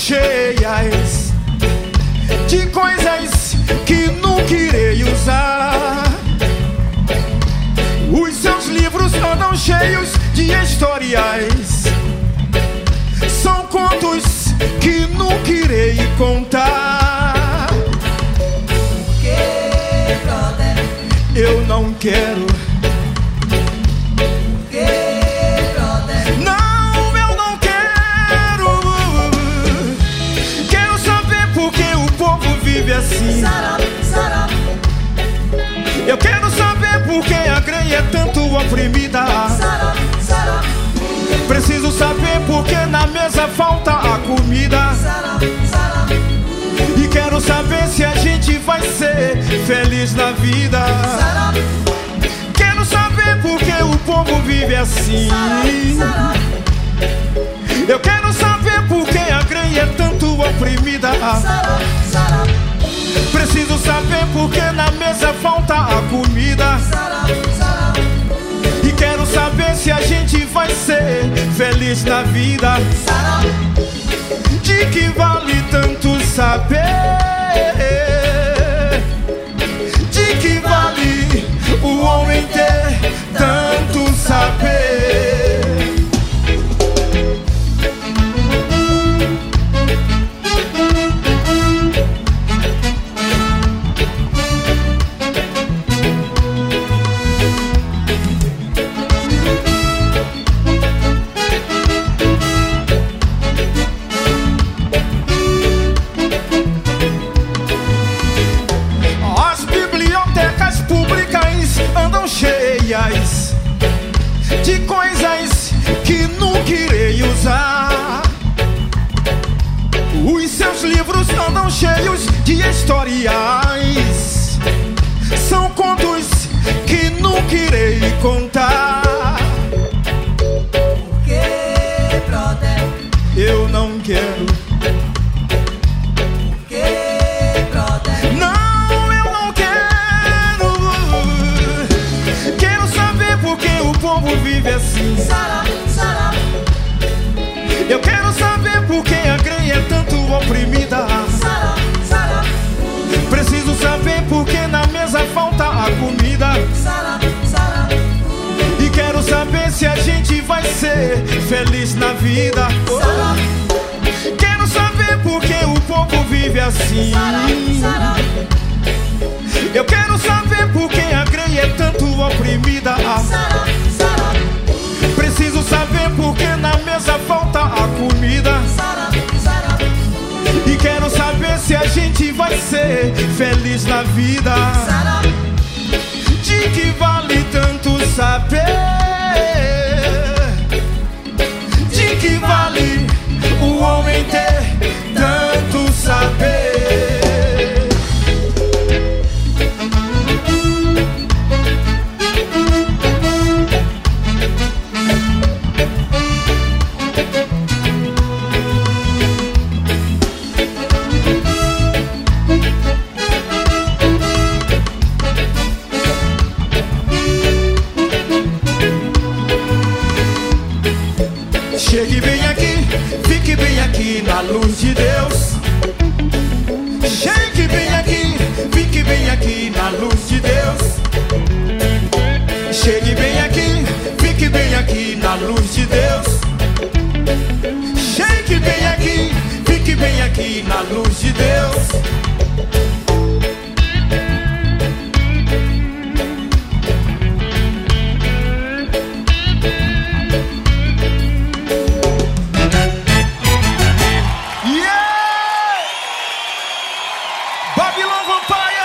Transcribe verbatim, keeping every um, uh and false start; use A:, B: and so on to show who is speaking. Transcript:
A: cheias de coisas que nunca irei usar. Os seus livros andam cheios de histórias, são contos que nunca irei contar.
B: Que, brother?
A: Eu não quero.
B: Que, brother?
A: Não, eu não quero. Quero saber por que o povo vive assim.
B: Sarap, sarap.
A: Eu quero saber por que a granha é tanto oprimida.
B: Sarap, sarap.
A: Preciso saber por que na mesa falta a comida.
B: Sarap, sarap.
A: E quero saber se a gente vai ser feliz na vida.
B: Sarap.
A: Quero saber por que o povo vive assim.
B: Sarap,
A: Eu quero saber por que a granha é tanto oprimida.
B: sarap, sarap.
A: Preciso saber por que na mesa falta a comida.
B: Sarap, sarap.
A: E quero saber se a gente vai ser feliz na vida.
B: Sarap.
A: De que vale tanto saber? De que vale o homem ter tanto saber? Cheias de coisas que nunca irei usar. Os seus livros andam cheios de histórias, são contos que nunca irei contar.
B: Que, brother?
A: Eu não quero.
B: Que, brother?
A: Não, eu não quero. Quero saber por que o povo vive assim.
B: Sarap, sarap.
A: Eu quero saber por que a granha é tanto oprimida.
B: Sarap, sarap.
A: Preciso saber por que na mesa falta a comida.
B: Sarap, sarap.
A: E quero saber se a gente vai ser feliz na vida.
B: Sarap.
A: Quero saber por que o povo vive assim.
B: Sarap, sarap.
A: Eu quero saber por que a granha é tanto oprimida.
B: Sarap, sarap.
A: Preciso saber por que na mesa falta a comida.
B: Sarap, sarap.
A: E quero saber se a gente vai ser feliz na vida.
B: Sarap.
A: De que vale tanto saber? De que vale o homem ter tanto saber? Chegue bem aqui, fique bem aqui na luz de Deus. Chegue bem aqui, fique bem aqui na luz de Deus. Chegue bem aqui, fique bem aqui na luz de Deus. Chegue bem aqui, fique bem aqui na luz de Deus.